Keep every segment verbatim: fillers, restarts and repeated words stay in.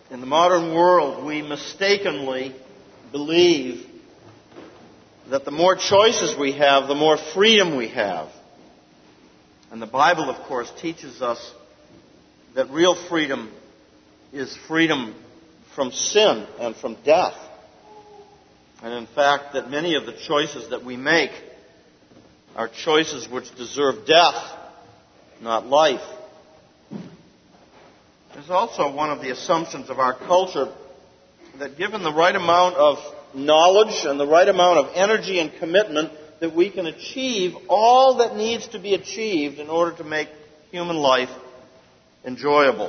In the modern world, we mistakenly believe that the more choices we have, the more freedom we have. And the Bible, of course, teaches us that real freedom is freedom from sin and from death. And in fact, that many of the choices that we make are choices which deserve death, not life. There's also one of the assumptions of our culture that given the right amount of knowledge and the right amount of energy and commitment, that we can achieve all that needs to be achieved in order to make human life enjoyable.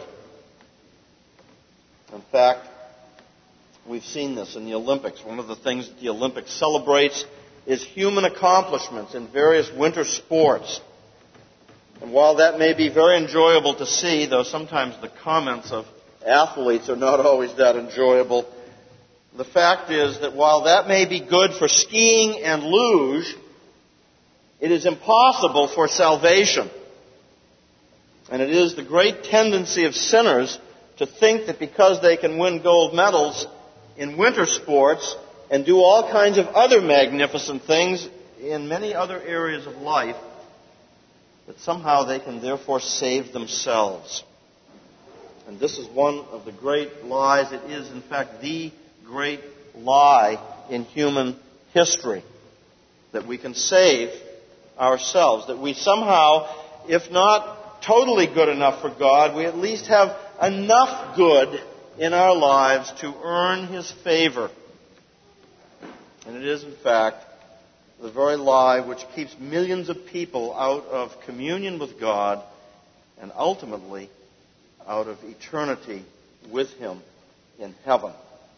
In fact, we've seen this in the Olympics. One of the things that the Olympics celebrates is human accomplishments in various winter sports. And while that may be very enjoyable to see, though sometimes the comments of athletes are not always that enjoyable, the fact is that while that may be good for skiing and luge, it is impossible for salvation. And it is the great tendency of sinners to think that because they can win gold medals in winter sports and do all kinds of other magnificent things in many other areas of life, that somehow they can therefore save themselves. And this is one of the great lies. It is, in fact, the great lie in human history, that we can save ourselves, that we somehow, if not totally good enough for God, we at least have enough good in our lives to earn His favor. And it is, in fact, the very lie which keeps millions of people out of communion with God and ultimately out of eternity with Him in heaven.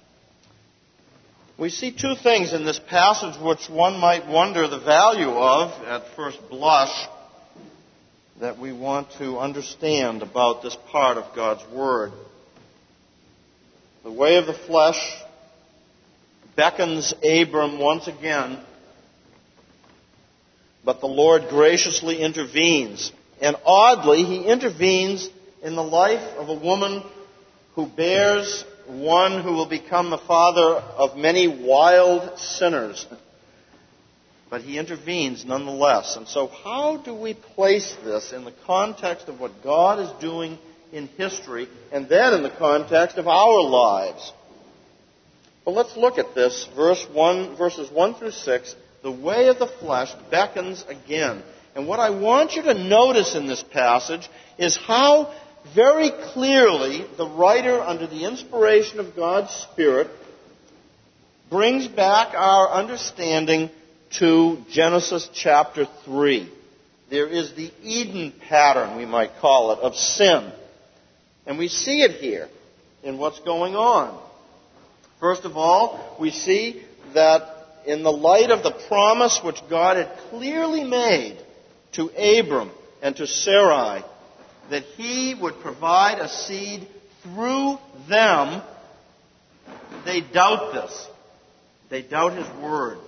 We see two things in this passage which one might wonder the value of at first blush that we want to understand about this part of God's Word. The way of the flesh beckons Abram once again, but the Lord graciously intervenes. And oddly, He intervenes in the life of a woman who bears one who will become the father of many wild sinners. But He intervenes nonetheless. And so how do we place this in the context of what God is doing in history, and then in the context of our lives? Well, let's look at this. Verse one, verses one through six. The way of the flesh beckons again. And what I want you to notice in this passage is how very clearly the writer, under the inspiration of God's Spirit, brings back our understanding to Genesis chapter three. There is the Eden pattern, we might call it, of sin. And we see it here in what's going on. First of all, we see that in the light of the promise which God had clearly made to Abram and to Sarai, that He would provide a seed through them, they doubt this. They doubt His word.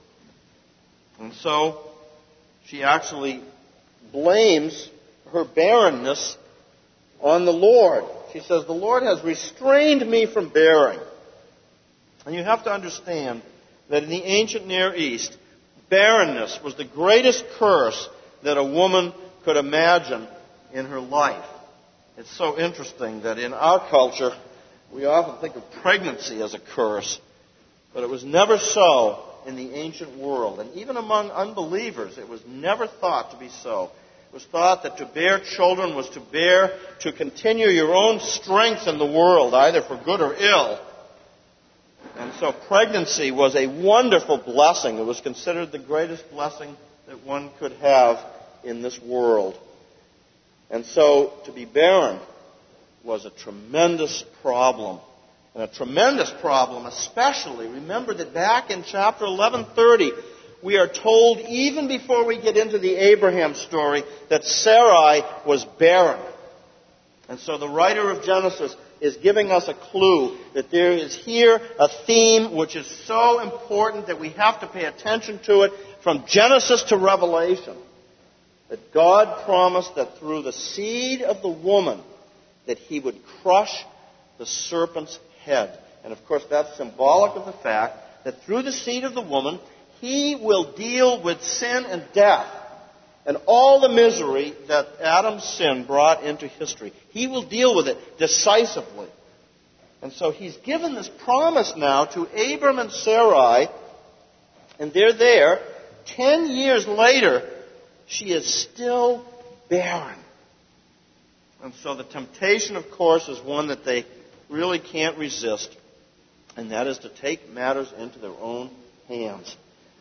And so she actually blames her barrenness on the Lord. She says, the Lord has restrained me from bearing. And you have to understand that in the ancient Near East, barrenness was the greatest curse that a woman could imagine in her life. It's so interesting that in our culture, we often think of pregnancy as a curse, but it was never so in the ancient world. And even among unbelievers, it was never thought to be so. It was thought that to bear children was to bear, to continue your own strength in the world, either for good or ill. And so pregnancy was a wonderful blessing. It was considered the greatest blessing that one could have in this world. And so to be barren was a tremendous problem. And a tremendous problem, especially, remember that back in chapter eleven thirty, we are told, even before we get into the Abraham story, that Sarai was barren. And so the writer of Genesis is giving us a clue that there is here a theme which is so important that we have to pay attention to it from Genesis to Revelation. That God promised that through the seed of the woman that He would crush the serpent's head. And of course, that's symbolic of the fact that through the seed of the woman, he will deal with sin and death and all the misery that Adam's sin brought into history. He will deal with it decisively. And so he's given this promise now to Abram and Sarai, and they're there. Ten years later, she is still barren. And so the temptation, of course, is one that they really can't resist, and that is to take matters into their own hands.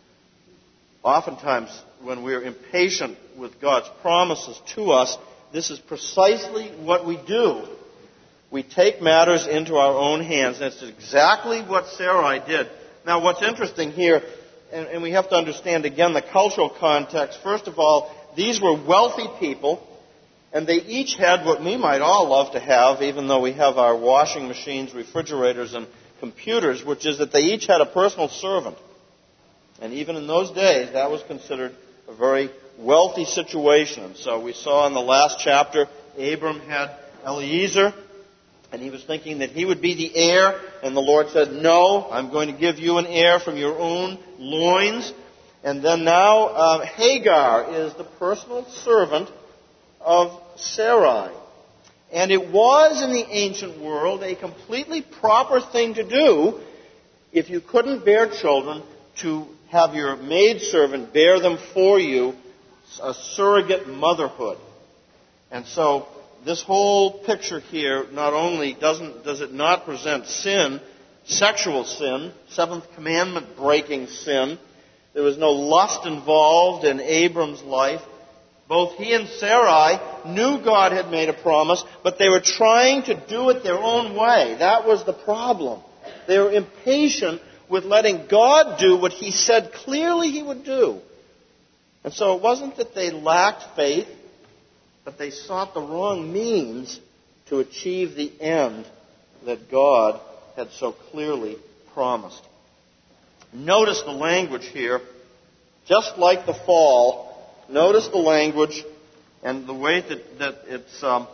Oftentimes, when we're impatient with God's promises to us, this is precisely what we do. We take matters into our own hands. That's exactly what Sarai did. Now, what's interesting here, and, and we have to understand again the cultural context. First of all, these were wealthy people, and they each had what we might all love to have, even though we have our washing machines, refrigerators, and computers, which is that they each had a personal servant. And even in those days, that was considered a very wealthy situation. And so we saw in the last chapter, Abram had Eliezer, and he was thinking that he would be the heir, and the Lord said, no, I'm going to give you an heir from your own loins. And then now uh, Hagar is the personal servant of Sarai. And it was in the ancient world a completely proper thing to do if you couldn't bear children to have your maidservant bear them for you, a surrogate motherhood. And so this whole picture here not only doesn't does it not present sin, sexual sin, seventh commandment breaking sin. There was no lust involved in Abram's life. Both he and Sarai knew God had made a promise, but they were trying to do it their own way. That was the problem. They were impatient with letting God do what he said clearly he would do. And so it wasn't that they lacked faith, but they sought the wrong means to achieve the end that God had so clearly promised. Notice the language here. Just like the fall, notice the language and the way that, that it's, um,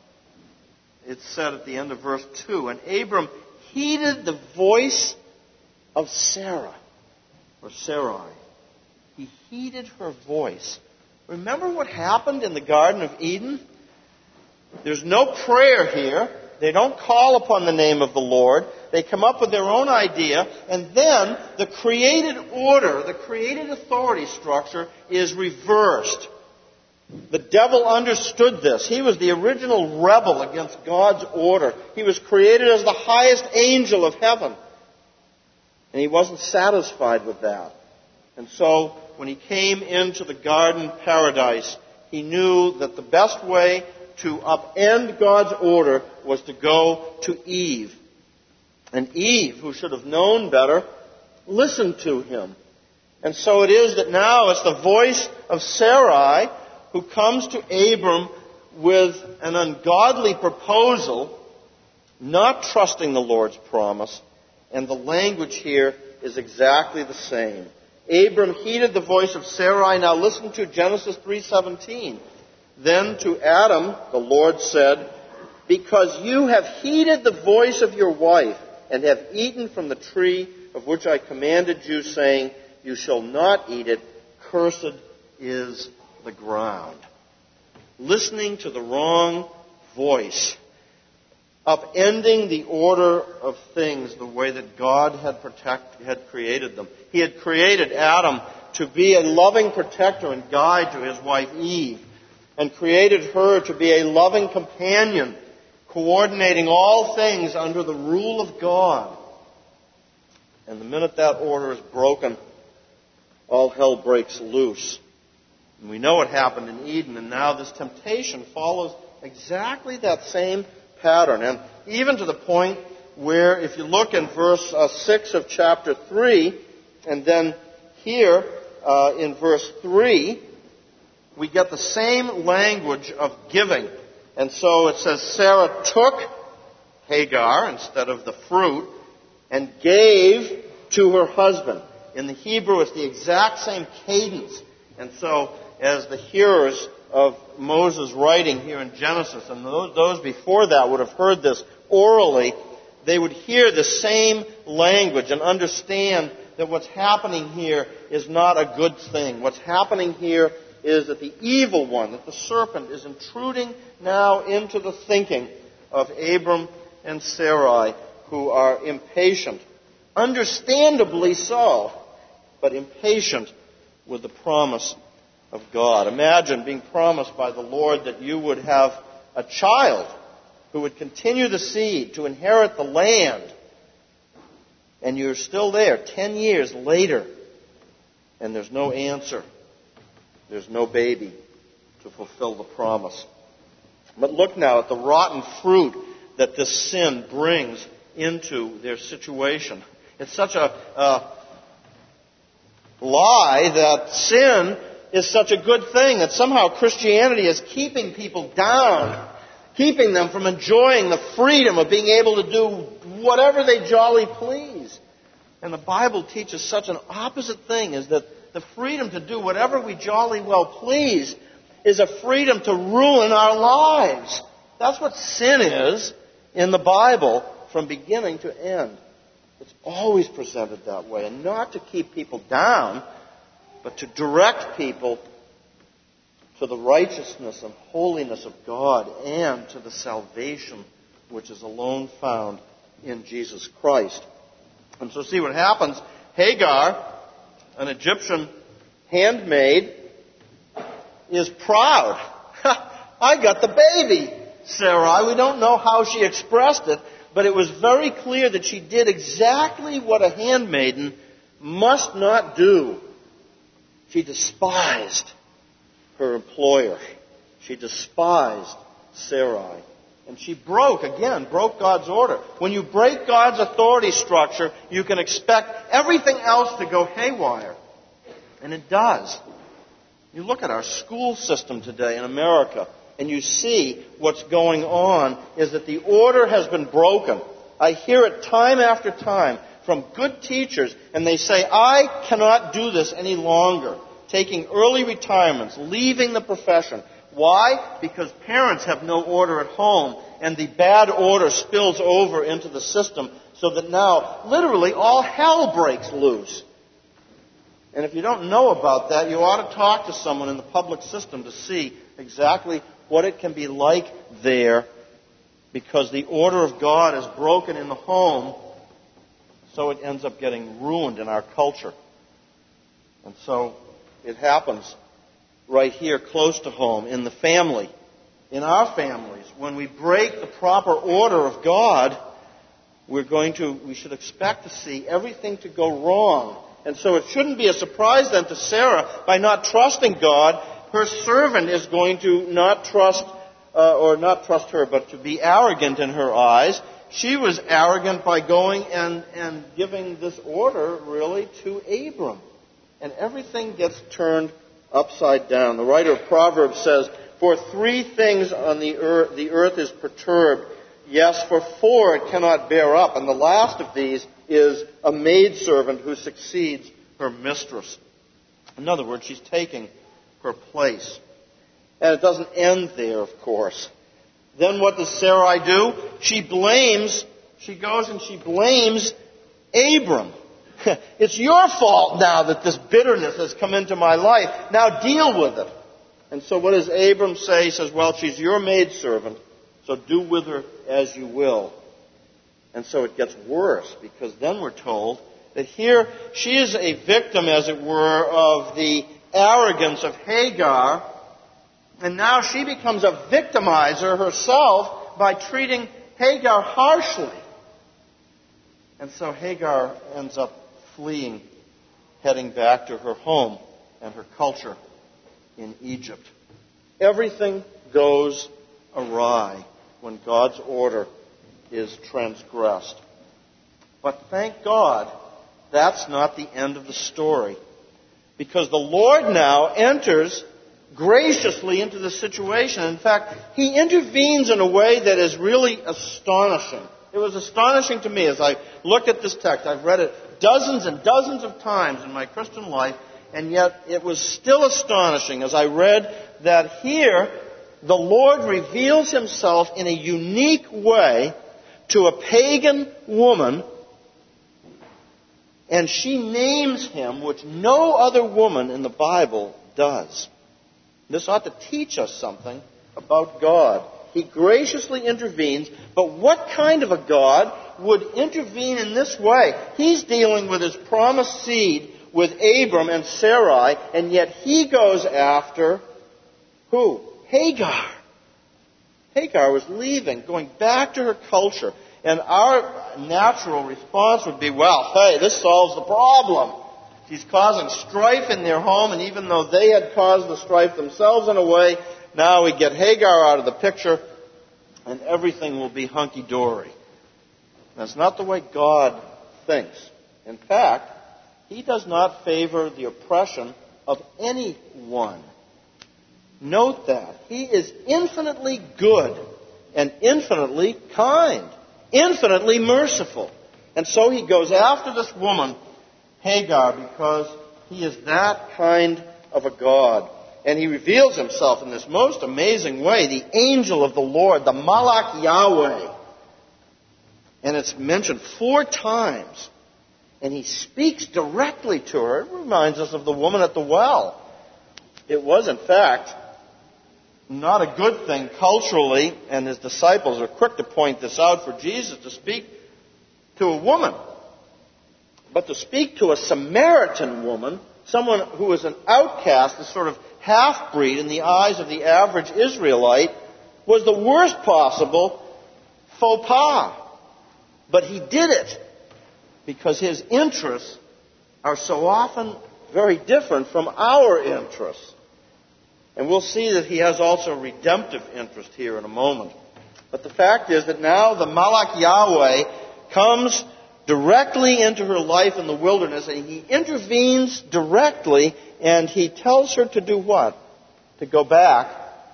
it's said at the end of verse two. And Abram heeded the voice of Sarah, or Sarai. He heeded her voice. Remember what happened in the Garden of Eden? There's no prayer here. They don't call upon the name of the Lord. They come up with their own idea. And then the created order, the created authority structure is reversed. The devil understood this. He was the original rebel against God's order. He was created as the highest angel of heaven. And he wasn't satisfied with that. And so, when he came into the garden paradise, he knew that the best way to upend God's order was to go to Eve. And Eve, who should have known better, listened to him. And so it is that now it's the voice of Sarai who comes to Abram with an ungodly proposal, not trusting the Lord's promise. And the language here is exactly the same. Abram heeded the voice of Sarai. Now listen to Genesis three seventeen. Then to Adam the Lord said, because you have heeded the voice of your wife and have eaten from the tree of which I commanded you, saying, you shall not eat it, cursed is the ground. Listening to the wrong voice, upending the order of things the way that God had protect, had created them. He had created Adam to be a loving protector and guide to his wife Eve, and created her to be a loving companion, coordinating all things under the rule of God. And the minute that order is broken, all hell breaks loose. And we know what happened in Eden, and now this temptation follows exactly that same pattern. And even to the point where, if you look in verse uh, six of chapter three, and then here uh, in verse three, we get the same language of giving. And so it says, Sarah took Hagar instead of the fruit and gave to her husband. In the Hebrew, it's the exact same cadence. And so, as the hearers of Moses' writing here in Genesis, and those, those before that would have heard this orally, they would hear the same language and understand that what's happening here is not a good thing. What's happening here is that the evil one, that the serpent, is intruding now into the thinking of Abram and Sarai, who are impatient, understandably so, but impatient with the promise of God. Imagine being promised by the Lord that you would have a child who would continue the seed to inherit the land, and you're still there ten years later, and there's no answer. There's no baby to fulfill the promise. But look now at the rotten fruit that this sin brings into their situation. It's such a uh, lie that sin is such a good thing, that somehow Christianity is keeping people down, keeping them from enjoying the freedom of being able to do whatever they jolly please. And the Bible teaches such an opposite thing, is that the freedom to do whatever we jolly well please is a freedom to ruin our lives. That's what sin is in the Bible from beginning to end. It's always presented that way, and not to keep people down, but to direct people to the righteousness and holiness of God and to the salvation which is alone found in Jesus Christ. And so see what happens. Hagar, an Egyptian handmaid, is proud. I got the baby, Sarai. We don't know how she expressed it, but it was very clear that she did exactly what a handmaiden must not do. She despised her employer. She despised Sarai. And she broke, again, broke God's order. When you break God's authority structure, you can expect everything else to go haywire. And it does. You look at our school system today in America, and you see what's going on is that the order has been broken. I hear it time after time from good teachers, and they say, I cannot do this any longer. Taking early retirements, leaving the profession. Why? Because parents have no order at home, and the bad order spills over into the system, so that now, literally, all hell breaks loose. And if you don't know about that, you ought to talk to someone in the public system to see exactly what it can be like there, because the order of God is broken in the home, so it ends up getting ruined in our culture. And so it happens right here close to home, in the family, in our families. When we break the proper order of God, we're going to, we should expect to see everything to go wrong. And so it shouldn't be a surprise then to Sarah, by not trusting God, her servant is going to not trust, uh, or not trust her, but to be arrogant in her eyes. She was arrogant by going and, and giving this order, really, to Abram. And everything gets turned upside down. The writer of Proverbs says, for three things on the earth, the earth is perturbed. Yes, for four it cannot bear up. And the last of these is a maidservant who succeeds her mistress. In other words, she's taking her place. And it doesn't end there, of course. Then what does Sarai do? She blames, she goes and she blames Abram. It's your fault now that this bitterness has come into my life. Now deal with it. And so what does Abram say? He says, well, she's your maidservant, so do with her as you will. And so it gets worse, because then we're told that here she is a victim, as it were, of the arrogance of Hagar, and now she becomes a victimizer herself by treating Hagar harshly. And so Hagar ends up fleeing, heading back to her home and her culture in Egypt. Everything goes awry when God's order is transgressed. But thank God, that's not the end of the story. Because the Lord now enters graciously into the situation. In fact, He intervenes in a way that is really astonishing. It was astonishing to me as I looked at this text. I've read it dozens and dozens of times in my Christian life, and yet it was still astonishing as I read that here the Lord reveals Himself in a unique way to a pagan woman, and she names him, which no other woman in the Bible does. This ought to teach us something about God. He graciously intervenes, but what kind of a God would intervene in this way? He's dealing with his promised seed with Abram and Sarai, and yet he goes after who? Hagar. Hagar was leaving, going back to her culture. And our natural response would be, well, hey, this solves the problem. She's causing strife in their home, and even though they had caused the strife themselves in a way, now we get Hagar out of the picture, and everything will be hunky-dory. That's not the way God thinks. In fact, he does not favor the oppression of anyone. Note that. He is infinitely good and infinitely kind, infinitely merciful. And so he goes after this woman, Hagar, because he is that kind of a God. And he reveals himself in this most amazing way, the angel of the Lord, the Malach Yahweh. And it's mentioned four times. And he speaks directly to her. It reminds us of the woman at the well. It was, in fact, not a good thing culturally, and his disciples are quick to point this out, for Jesus to speak to a woman. But to speak to a Samaritan woman, someone who was an outcast, a sort of half-breed in the eyes of the average Israelite, was the worst possible faux pas. But he did it because his interests are so often very different from our interests. And we'll see that he has also a redemptive interest here in a moment. But the fact is that now the Malach Yahweh comes directly into her life in the wilderness, and he intervenes directly, and he tells her to do what? To go back,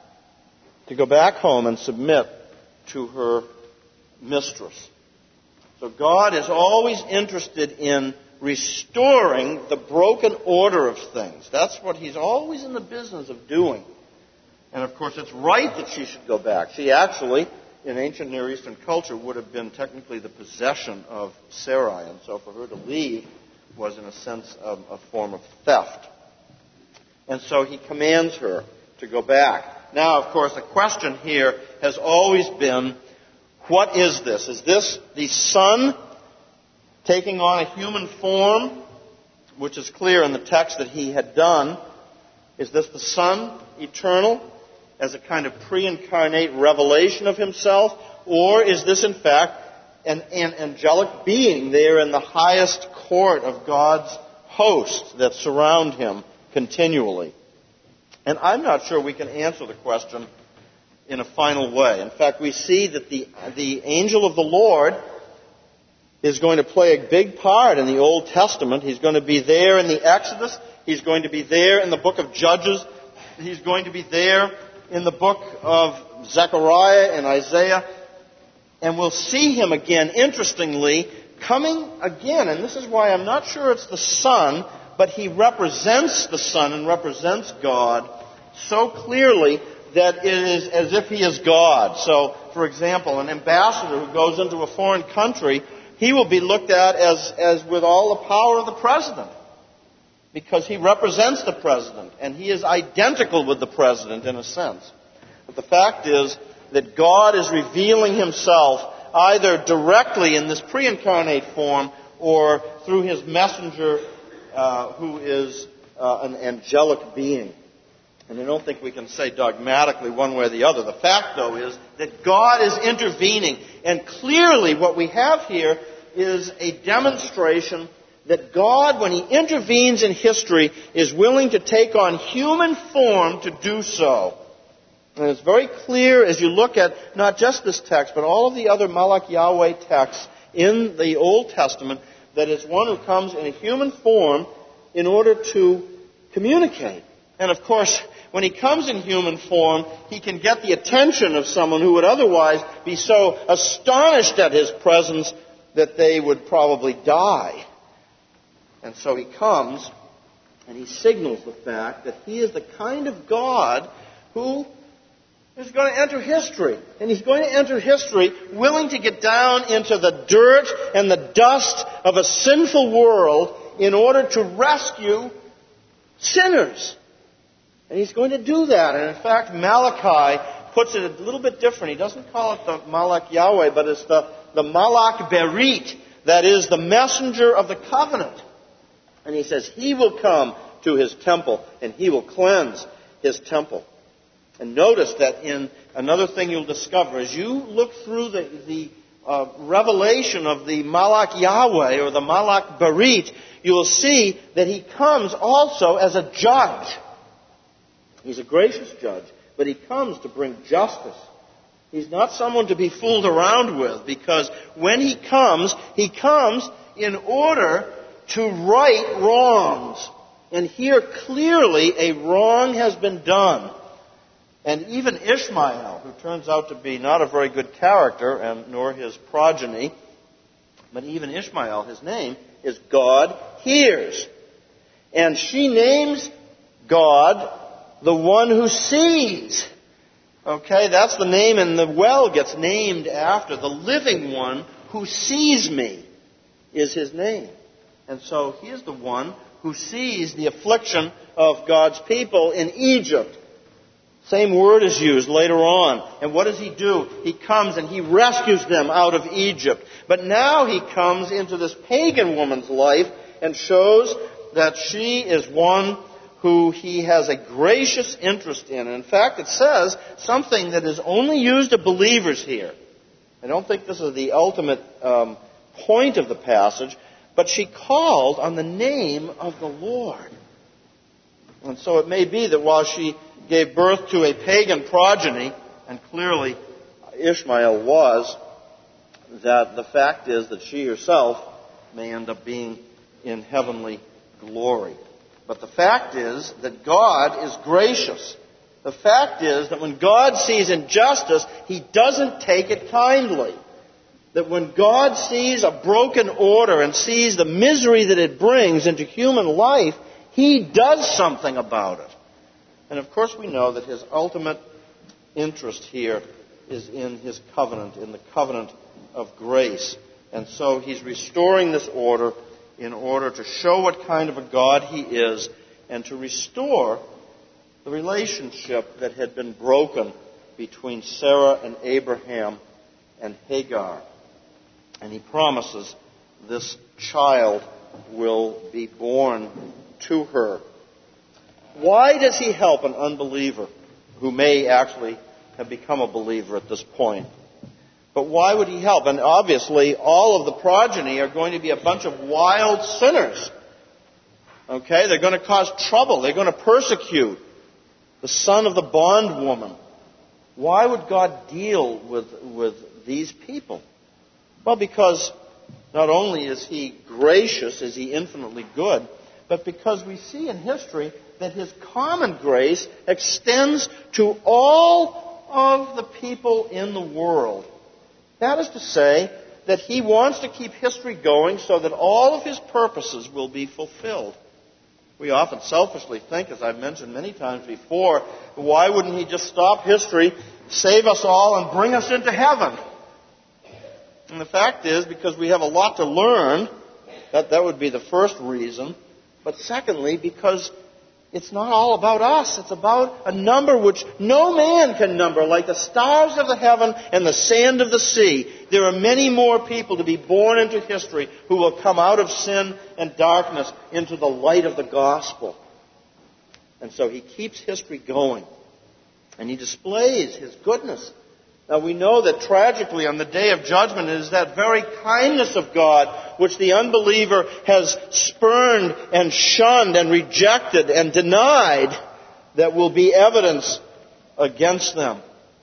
to go back home and submit to her mistress. So God is always interested in restoring the broken order of things. That's what he's always in the business of doing. And of course, it's right that she should go back. She actually, in ancient Near Eastern culture, would have been technically the possession of Sarai. And so for her to leave was, in a sense, a, a form of theft. And so he commands her to go back. Now, of course, the question here has always been, what is this? Is this the Son taking on a human form, which is clear in the text that he had done? Is this the Son, eternal, as a kind of pre-incarnate revelation of himself? Or is this, in fact, an, an angelic being there in the highest court of God's host that surround him continually? And I'm not sure we can answer the question in a final way. In fact, we see that the, the angel of the Lord is going to play a big part in the Old Testament. He's going to be there in the Exodus. He's going to be there in the book of Judges. He's going to be there in the book of Zechariah and Isaiah. And we'll see him again, interestingly, coming again. And this is why I'm not sure it's the Son, but he represents the Son and represents God so clearly that it is as if he is God. So, for example, an ambassador who goes into a foreign country, he will be looked at as, as with all the power of the president, because he represents the president, and he is identical with the president in a sense. But the fact is that God is revealing himself either directly in this pre-incarnate form or through his messenger, uh, who is uh, an angelic being. And I don't think we can say dogmatically one way or the other. The fact, though, is that God is intervening. And clearly what we have here is a demonstration that God, when he intervenes in history, is willing to take on human form to do so. And it's very clear as you look at not just this text, but all of the other Malach Yahweh texts in the Old Testament, that it's one who comes in a human form in order to communicate. And of course, when he comes in human form, he can get the attention of someone who would otherwise be so astonished at his presence that they would probably die. And so he comes and he signals the fact that he is the kind of God who He's going to enter history. And he's going to enter history willing to get down into the dirt and the dust of a sinful world in order to rescue sinners. And he's going to do that. And in fact, Malachi puts it a little bit different. He doesn't call it the Malach Yahweh, but it's the, the Malach Berit. That is, the messenger of the covenant. And he says he will come to his temple and he will cleanse his temple. And notice that in another thing you'll discover, as you look through the, the uh, revelation of the Malach Yahweh or the Malach Berit, you will see that he comes also as a judge. He's a gracious judge, but he comes to bring justice. He's not someone to be fooled around with, because when he comes, he comes in order to right wrongs. And here clearly a wrong has been done. And even Ishmael, who turns out to be not a very good character, and nor his progeny, but even Ishmael, his name is God Hears. And she names God the one who sees. Okay, that's the name, and the well gets named after the living one who sees me is his name. And so he is the one who sees the affliction of God's people in Egypt. Same word is used later on. And what does he do? He comes and he rescues them out of Egypt. But now he comes into this pagan woman's life and shows that she is one who he has a gracious interest in. And in fact, it says something that is only used of believers here. I don't think this is the ultimate um, point of the passage, but she called on the name of the Lord. And so it may be that while she gave birth to a pagan progeny, and clearly Ishmael was, that the fact is that she herself may end up being in heavenly glory. But the fact is that God is gracious. The fact is that when God sees injustice, he doesn't take it kindly. That when God sees a broken order and sees the misery that it brings into human life, he does something about it. And of course we know that his ultimate interest here is in his covenant, in the covenant of grace. And so he's restoring this order in order to show what kind of a God he is and to restore the relationship that had been broken between Sarah and Abraham and Hagar. And he promises this child will be born to her. Why does he help an unbeliever who may actually have become a believer at this point? But why would he help? And obviously, all of the progeny are going to be a bunch of wild sinners. Okay? They're going to cause trouble. They're going to persecute the son of the bondwoman. Why would God deal with, with these people? Well, because not only is he gracious, is he infinitely good, but because we see in history that his common grace extends to all of the people in the world. That is to say that he wants to keep history going so that all of his purposes will be fulfilled. We often selfishly think, as I've mentioned many times before, why wouldn't he just stop history, save us all, and bring us into heaven? And the fact is, because we have a lot to learn, that, that would be the first reason. But secondly, because it's not all about us. It's about a number which no man can number, like the stars of the heaven and the sand of the sea. There are many more people to be born into history who will come out of sin and darkness into the light of the gospel. And so he keeps history going. And he displays his goodness. Now we know that tragically on the day of judgment it is that very kindness of God which the unbeliever has spurned and shunned and rejected and denied that will be evidence against them.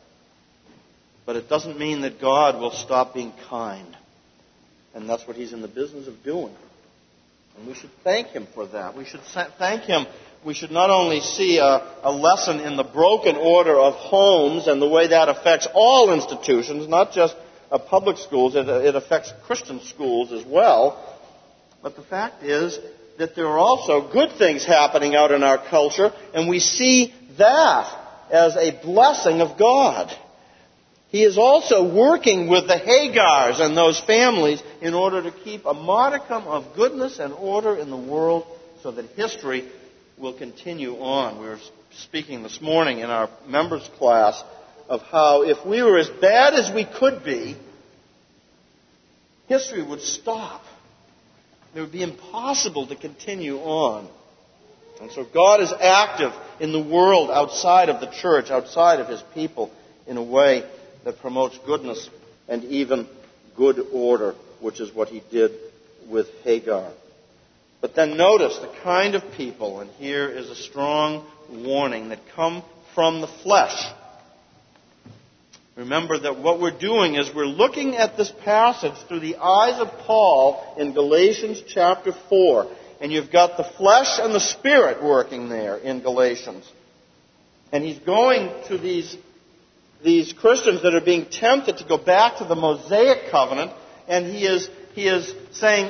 But it doesn't mean that God will stop being kind. And that's what he's in the business of doing. And we should thank him for that. We should thank him. We should not only see a, a lesson in the broken order of homes and the way that affects all institutions, not just uh, public schools, it, it affects Christian schools as well. But the fact is that there are also good things happening out in our culture, and we see that as a blessing of God. He is also working with the Hagars and those families in order to keep a modicum of goodness and order in the world so that history will continue on. We were speaking this morning in our members class of how if we were as bad as we could be, history would stop. It would be impossible to continue on. And so God is active in the world outside of the church, outside of His people, in a way that promotes goodness and even good order, which is what He did with Hagar. But then notice the kind of people, and here is a strong warning, that come from the flesh. Remember that what we're doing is we're looking at this passage through the eyes of Paul in Galatians chapter four. And you've got the flesh and the spirit working there in Galatians. And he's going to these, these Christians that are being tempted to go back to the Mosaic covenant, and he is, he is saying,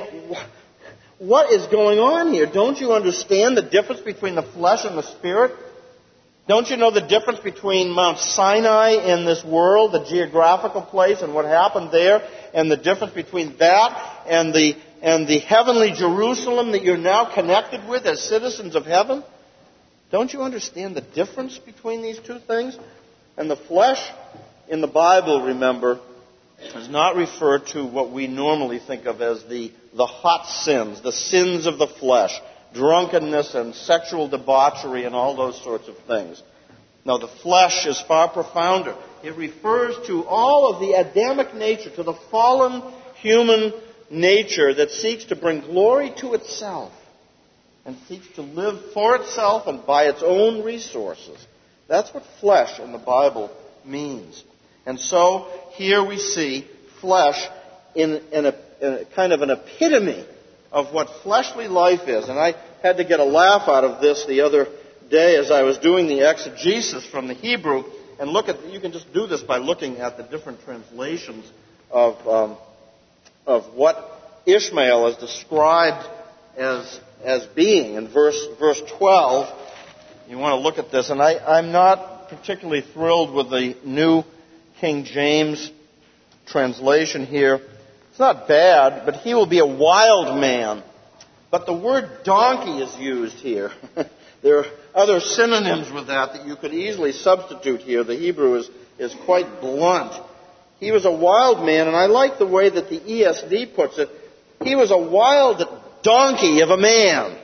what is going on here? Don't you understand the difference between the flesh and the spirit? Don't you know the difference between Mount Sinai in this world, the geographical place, and what happened there, and the difference between that and the and the heavenly Jerusalem that you're now connected with as citizens of heaven? Don't you understand the difference between these two things? And the flesh in the Bible, remember, is not referred to what we normally think of as the, the hot sins, the sins of the flesh, drunkenness and sexual debauchery and all those sorts of things. No, the flesh is far profounder. It refers to all of the Adamic nature, to the fallen human nature that seeks to bring glory to itself and seeks to live for itself and by its own resources. That's what flesh in the Bible means. And so here we see flesh in, in, a, in a kind of an epitome of what fleshly life is. And I had to get a laugh out of this the other day as I was doing the exegesis from the Hebrew. And look at, you can just do this by looking at the different translations of um, of what Ishmael is described as as being. In verse verse twelve, you want to look at this, and I, I'm not particularly thrilled with the New King James translation here. It's not bad, but he will be a wild man. But the word donkey is used here. There are other synonyms with that that you could easily substitute here. The Hebrew is, is quite blunt. He was a wild man, and I like the way that the E S V puts it. He was a wild donkey of a man.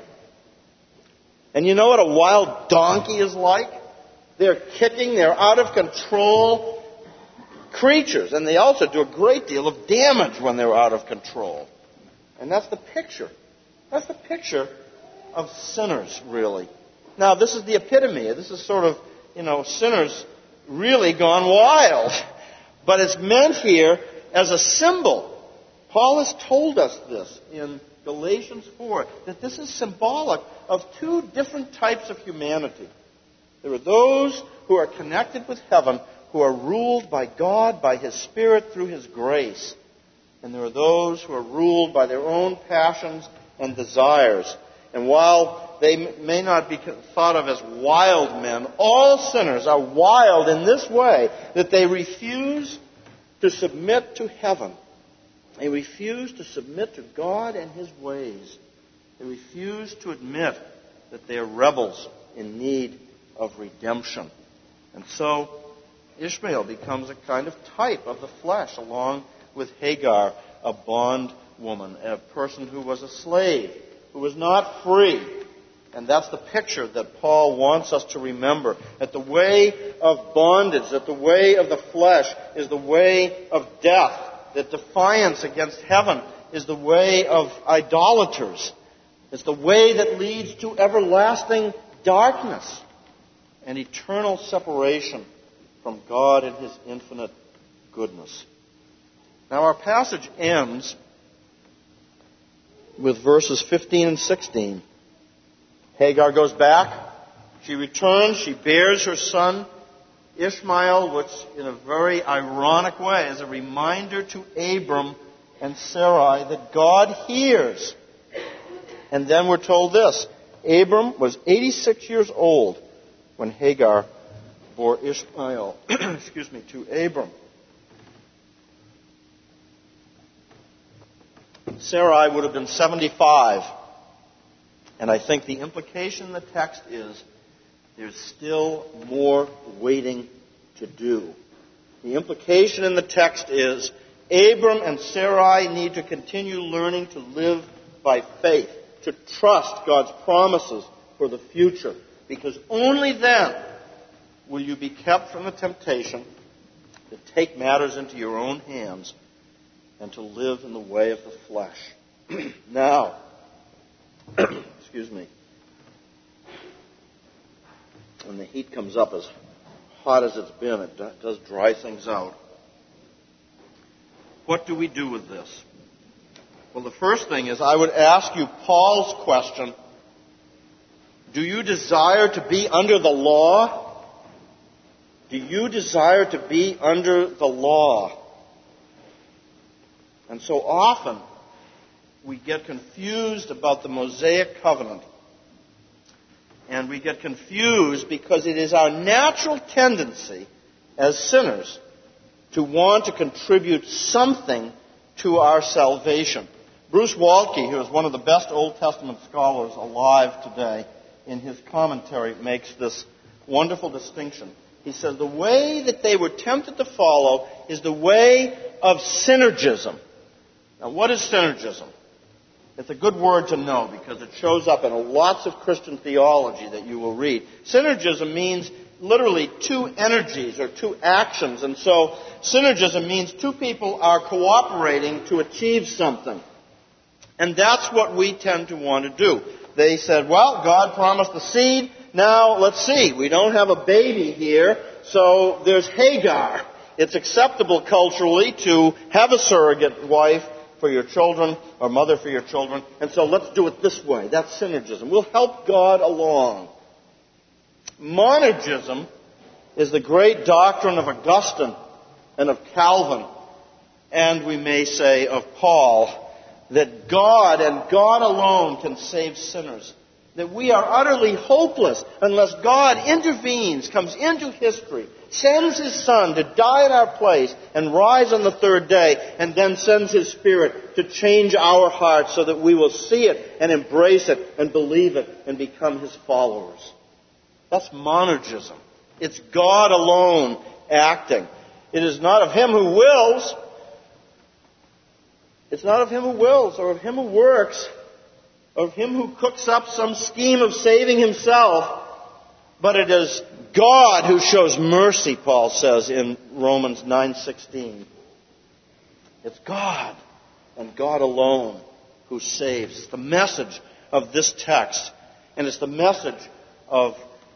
And you know what a wild donkey is like? They're kicking, they're out of control creatures, and they also do a great deal of damage when they're out of control. And that's the picture. That's the picture of sinners, really. Now, this is the epitome. This is sort of, you know, sinners really gone wild. But it's meant here as a symbol. Paul has told us this in Galatians four, that this is symbolic of two different types of humanity. There are those who are connected with heaven, who are ruled by God, by His Spirit, through His grace. And there are those who are ruled by their own passions and desires. And while they may not be thought of as wild men, all sinners are wild in this way, that they refuse to submit to heaven. They refuse to submit to God and His ways. They refuse to admit that they are rebels in need of redemption. And so Ishmael becomes a kind of type of the flesh, along with Hagar, a bondwoman, a person who was a slave, who was not free. And that's the picture that Paul wants us to remember, that the way of bondage, that the way of the flesh is the way of death, that defiance against heaven is the way of idolaters. It's the way that leads to everlasting darkness and eternal separation from God and His infinite goodness. Now our passage ends with verses fifteen and sixteen. Hagar goes back. She returns. She bears her son Ishmael, which in a very ironic way is a reminder to Abram and Sarai that God hears. And then we're told this: Abram was eighty-six years old when Hagar bore Ishmael, excuse me, to Abram. Sarai would have been seventy-five. And I think the implication in the text is there's still more waiting to do. The implication in the text is Abram and Sarai need to continue learning to live by faith, to trust God's promises for the future, because only then will you be kept from the temptation to take matters into your own hands and to live in the way of the flesh. Now, excuse me, when the heat comes up as hot as it's been, it does dry things out. What do we do with this? Well, the first thing is I would ask you Paul's question. Do you desire to be under the law? Do you desire to be under the law? And so often we get confused about the Mosaic covenant. And we get confused because it is our natural tendency as sinners to want to contribute something to our salvation. Bruce Waltke, who is one of the best Old Testament scholars alive today, in his commentary makes this wonderful distinction. He says the way that they were tempted to follow is the way of synergism. Now, what is synergism? It's a good word to know because it shows up in lots of Christian theology that you will read. Synergism means literally two energies or two actions. And so synergism means two people are cooperating to achieve something. And that's what we tend to want to do. They said, well, God promised the seed. Now, let's see. We don't have a baby here, so there's Hagar. It's acceptable culturally to have a surrogate wife for your children or mother for your children. And so let's do it this way. That's synergism. We'll help God along. Monergism is the great doctrine of Augustine and of Calvin, and we may say of Paul, that God and God alone can save sinners. That we are utterly hopeless unless God intervenes, comes into history, sends His Son to die in our place and rise on the third day, and then sends His Spirit to change our hearts so that we will see it and embrace it and believe it and become His followers. That's monergism. It's God alone acting. It is not of Him who wills. It's not of Him who wills or of Him who works, of Him who cooks up some scheme of saving Himself, but it is God who shows mercy, Paul says in Romans nine sixteen. It's God and God alone who saves. It's the message of this text, and it's the message of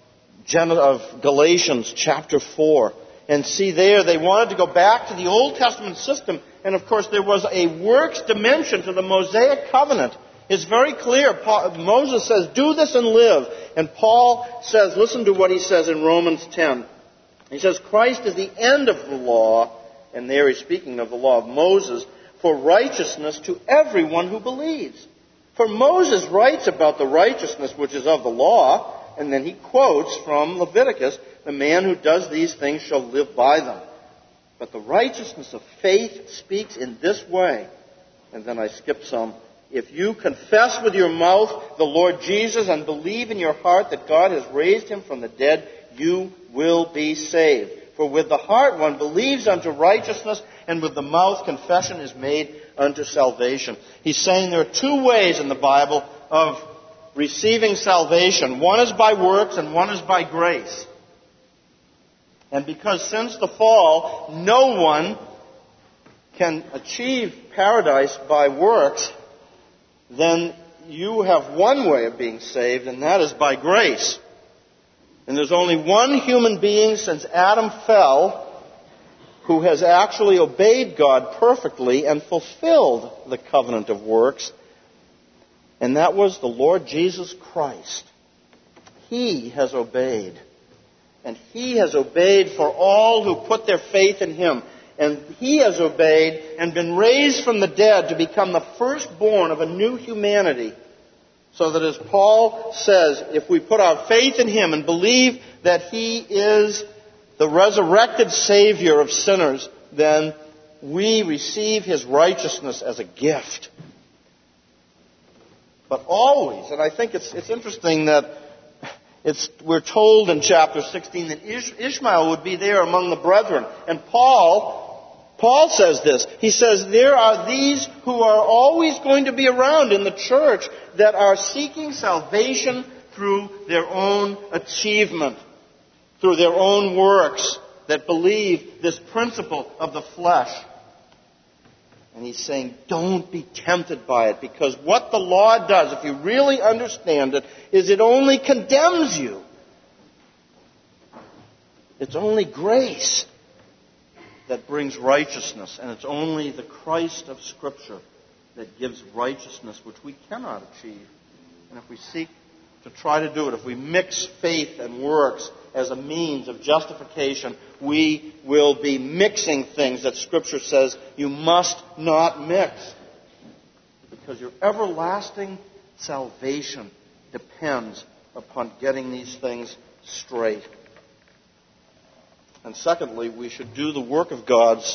of Galatians chapter four. And see there, they wanted to go back to the Old Testament system. And of course, there was a works dimension to the Mosaic covenant. It's very clear. Paul, Moses says, do this and live. And Paul says, listen to what he says in Romans ten. He says, Christ is the end of the law. And there he's speaking of the law of Moses, for righteousness to everyone who believes. For Moses writes about the righteousness which is of the law. And then he quotes from Leviticus, the man who does these things shall live by them. But the righteousness of faith speaks in this way. And then I skip some. If you confess with your mouth the Lord Jesus and believe in your heart that God has raised Him from the dead, you will be saved. For with the heart one believes unto righteousness, and with the mouth confession is made unto salvation. He's saying there are two ways in the Bible of receiving salvation. One is by works and one is by grace. And because since the fall, no one can achieve paradise by works, then you have one way of being saved, and that is by grace. And there's only one human being since Adam fell who has actually obeyed God perfectly and fulfilled the covenant of works, and that was the Lord Jesus Christ. He has obeyed. And He has obeyed for all who put their faith in Him. And He has obeyed and been raised from the dead to become the firstborn of a new humanity. So that as Paul says, if we put our faith in Him and believe that He is the resurrected Savior of sinners, then we receive His righteousness as a gift. But always, and I think it's, it's interesting that it's, we're told in chapter sixteen that Ish, Ishmael would be there among the brethren. And Paul, Paul says this. He says, there are these who are always going to be around in the church that are seeking salvation through their own achievement, through their own works, that believe this principle of the flesh. And he's saying, don't be tempted by it, because what the law does, if you really understand it, is it only condemns you. It's only grace that brings righteousness, and it's only the Christ of Scripture that gives righteousness, which we cannot achieve. And if we seek to try to do it, if we mix faith and works as a means of justification, we will be mixing things that Scripture says you must not mix. Because your everlasting salvation depends upon getting these things straight. And secondly, we should do the work of God's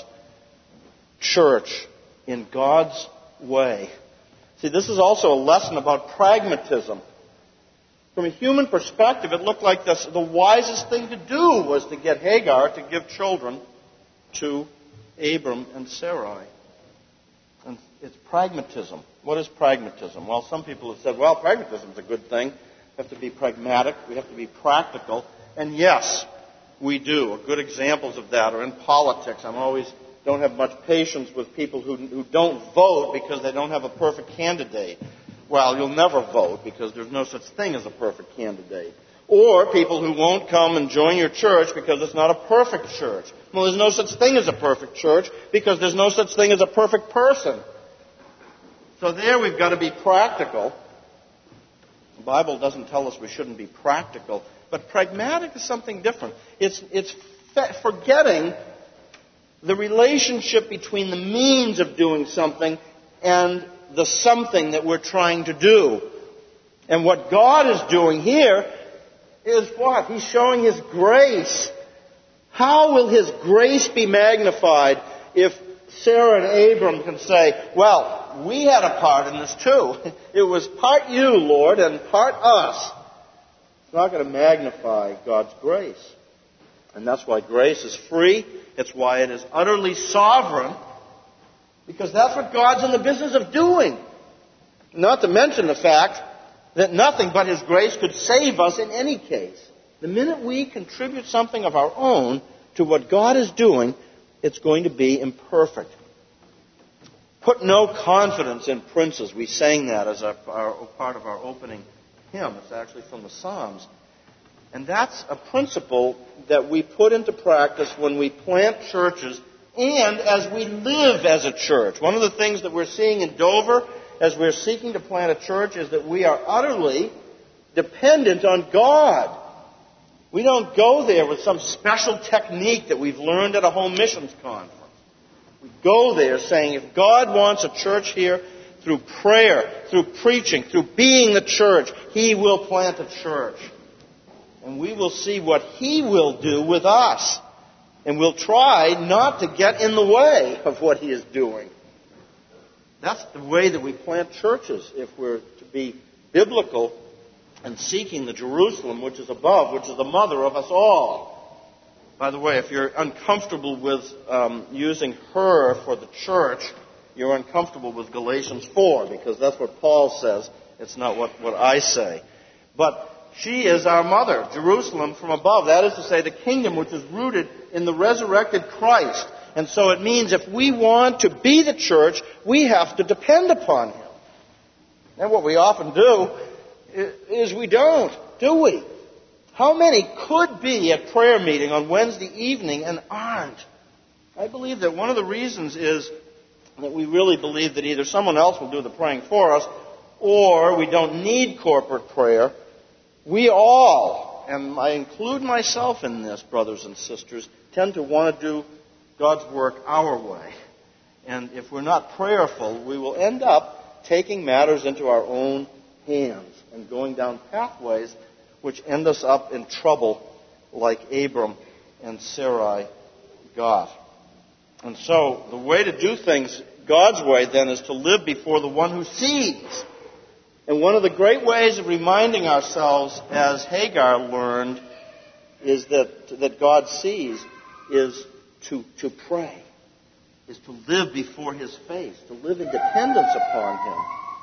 church in God's way. See, this is also a lesson about pragmatism. From a human perspective, it looked like this, the wisest thing to do was to get Hagar to give children to Abram and Sarai. And it's pragmatism. What is pragmatism? Well, some people have said, well, pragmatism is a good thing. We have to be pragmatic. We have to be practical. And yes, we do. Good examples of that are in politics. I'm always don't have much patience with people who, who don't vote because they don't have a perfect candidate. Well, you'll never vote because there's no such thing as a perfect candidate. Or people who won't come and join your church because it's not a perfect church. Well, there's no such thing as a perfect church because there's no such thing as a perfect person. So there we've got to be practical. The Bible doesn't tell us we shouldn't be practical, but pragmatic is something different. It's, it's forgetting the relationship between the means of doing something and the something that we're trying to do. And what God is doing here is what? He's showing His grace. How will His grace be magnified if Sarah and Abram can say, well, we had a part in this too. It was part you, Lord, and part us. It's not going to magnify God's grace. And that's why grace is free. It's why it is utterly sovereign. Because that's what God's in the business of doing. Not to mention the fact that nothing but His grace could save us in any case. The minute we contribute something of our own to what God is doing, it's going to be imperfect. Put no confidence in princes. We sang that as a, our, part of our opening hymn. It's actually from the Psalms. And that's a principle that we put into practice when we plant churches and as we live as a church. One of the things that we're seeing in Dover as we're seeking to plant a church is that we are utterly dependent on God. We don't go there with some special technique that we've learned at a home missions conference. We go there saying, if God wants a church here through prayer, through preaching, through being the church, He will plant a church. And we will see what He will do with us. And we'll try not to get in the way of what He is doing. That's the way that we plant churches if we're to be biblical and seeking the Jerusalem which is above, which is the mother of us all. By the way, if you're uncomfortable with um, using her for the church, you're uncomfortable with Galatians four, because that's what Paul says. It's not what, what I say. But she is our mother, Jerusalem from above. That is to say, the kingdom which is rooted in the resurrected Christ. And so it means if we want to be the church, we have to depend upon Him. And what we often do is we don't, do we? How many could be at prayer meeting on Wednesday evening and aren't? I believe that one of the reasons is that we really believe that either someone else will do the praying for us, or we don't need corporate prayer. We all, and I include myself in this, brothers and sisters, tend to want to do God's work our way. And if we're not prayerful, we will end up taking matters into our own hands and going down pathways which end us up in trouble like Abram and Sarai got. And so the way to do things God's way then is to live before the one who sees. And one of the great ways of reminding ourselves, as Hagar learned, is that, that God sees, is to, to pray, is to live before His face, to live in dependence upon Him.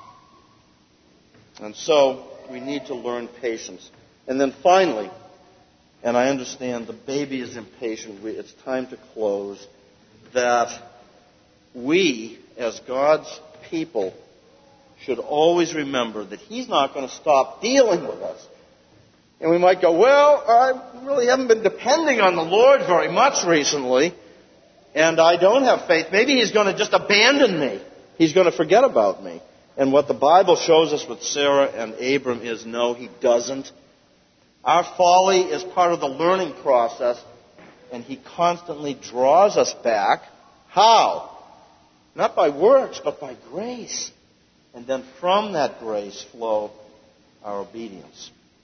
And so we need to learn patience. And then finally, and I understand the baby is impatient, we, it's time to close, that we, as God's people, should always remember that He's not going to stop dealing with us. And we might go, well, I really haven't been depending on the Lord very much recently, and I don't have faith. Maybe He's going to just abandon me. He's going to forget about me. And what the Bible shows us with Sarah and Abram is, no, He doesn't. Our folly is part of the learning process, and He constantly draws us back. How? Not by works, but by grace. And then from that grace flow our obedience.